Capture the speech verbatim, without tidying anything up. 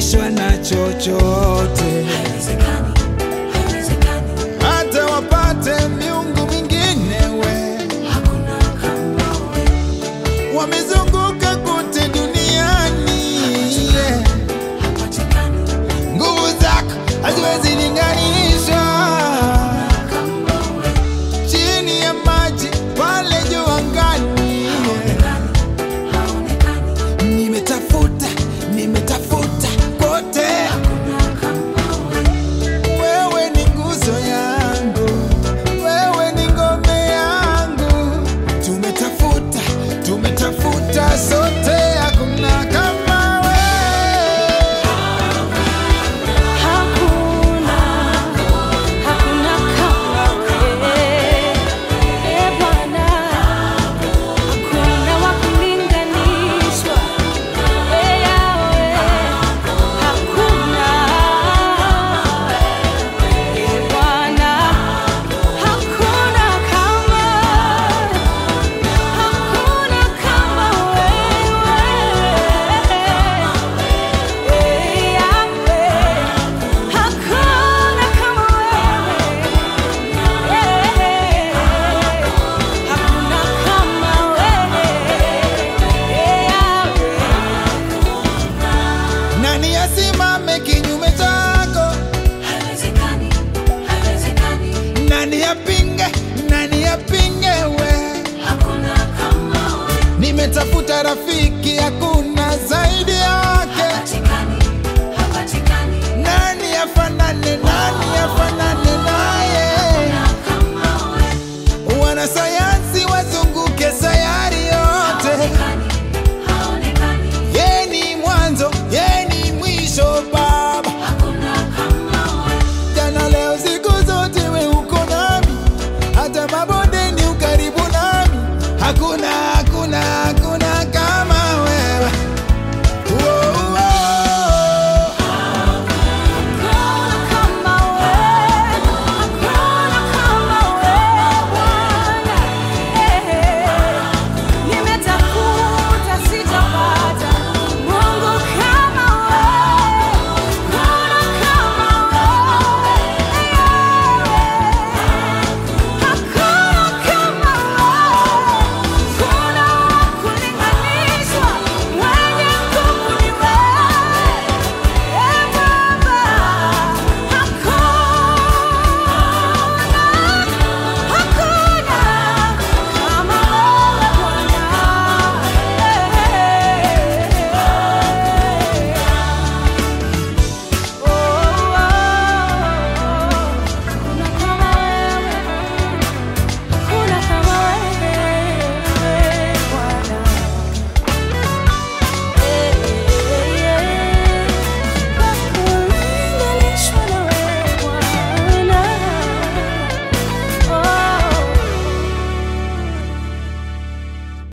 kulinganishwa na chochote. Hata wapate miungu mingine we, hakuna kama we. Wamezunguka kote duniani, yeah. Nguvu zako haziwezi linganishwa. Chini ya maji pale juu angani, yeah. Nimetafuta, nimetafuta kote. Wewe ni nguzo yangu, wewe ni ngome yangu. Tumetafuta, tumetafuta sote, hakuna kama wewe. Hakuna, hakuna kama wewe. E Bwana, hakuna wa kulinganishwa. E Yahweh, hakuna. E Bwana, hakuna kama, hakuna kama wewe. E Yahweh, hakuna kama wewe. Hakuna kama wewe. E Yahweh. Nani asimame kinyume chako? Haiwezekani, haiwezekani. Nani apinge, nani apinge we? Hakuna kama wewe. Nimetafuta rafiki, hakuna.